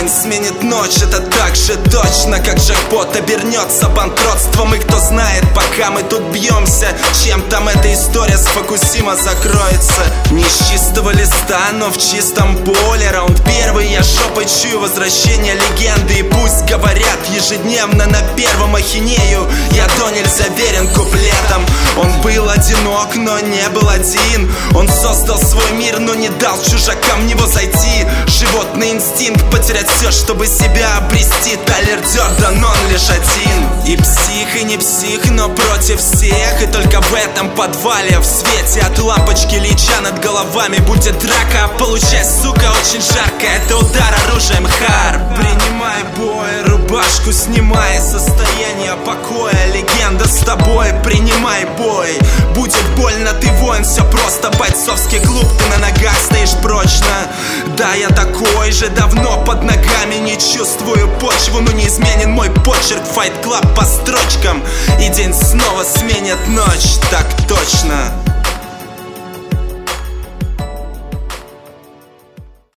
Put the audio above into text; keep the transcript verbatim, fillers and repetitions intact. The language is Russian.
день сменит ночь. Это так же точно, как джекпот обернется банкротством. И кто знает, пока мы тут бьемся, чем там эта история с Фукусима закроется. Не с чистого листа, но в чистом поле. Раунд первый, я жопой чую возвращение легенды. И пусть говорят ежедневно на первом ахинею, я до нельзя верен куплетом. Он был одинок, но не был один. Он создал свой мир, но не дал чужакам в него зайти. Животный инстинкт потерять все, чтобы себя обрести. Тайлер Дёрден, он лишь один. И псих, и не псих, но против всех. И только в этом подвале, в свете от лампочки лича над головами будет драка. Получай, сука, очень жарко. Это удар оружием хар. Принимай бой, рубашку снимай. Состояние покоя, легенда с тобой. Принимай бой. Будет больно, ты воин, все просто. Бойцовский клуб, ты на ногах стоишь прочно. Да, я такой же, давно под ногами не чувствую почву, но неизменен мой почерк. Fight Club по строчкам, и день снова сменит ночь, так точно.